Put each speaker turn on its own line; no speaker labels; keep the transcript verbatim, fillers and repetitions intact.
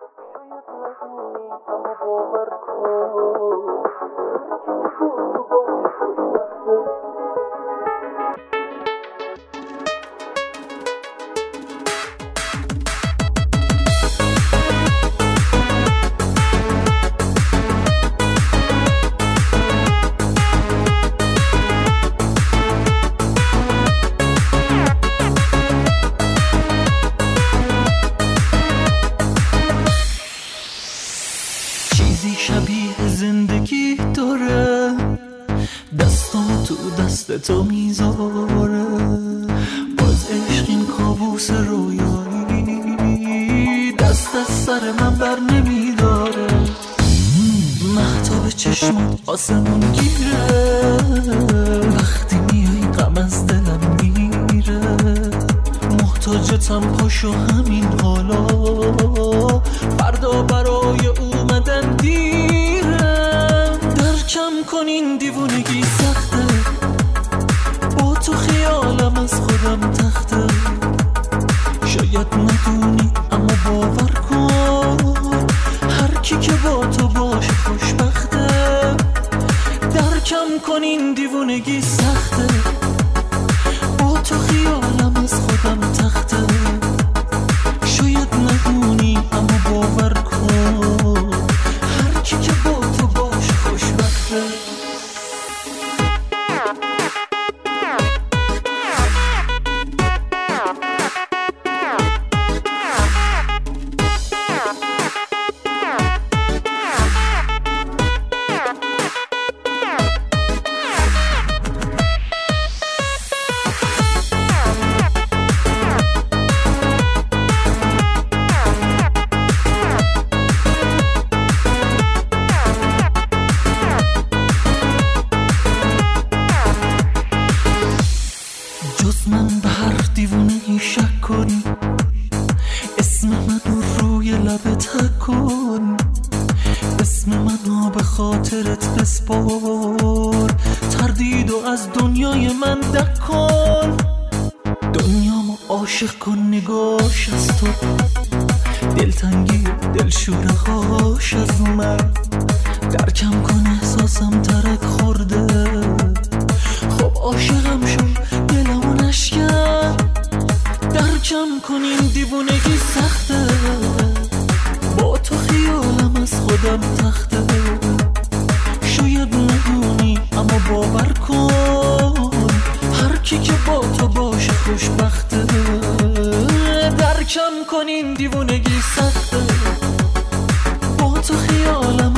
تو میذاره باز عشق این کابوس رویایی دست از سر من بر نمیداره مهتاب چشمات آسمون گیره وقتی میای غم از دلم میره محتاجتم پاشو همین حالا فردا برای اومدن دیره درکم کن این دیوونگی سخته تو خیالم از خودم تخته شاید ندونی اما باور کن هر کی که با تو باشه خوشبخته درکم کن این دیوونگی سخته با تو خیالم از خودم تخته شاید ندونی اما باور کن هر کی که با تو باشه خوشبخته عاشق کن نگاش از تو دلتنگی دلشوره هاش از من درکم کن احساسم ترک خورده خب عاشقم شد دلمو نشکن درکم کن این دیوونگی سخته با تو خیالم از خودم تخته شاید ندونی اما باور کن هر کی که با تو باشه خوشبخته درکم کن این دیوونگی سخته با تو خیالم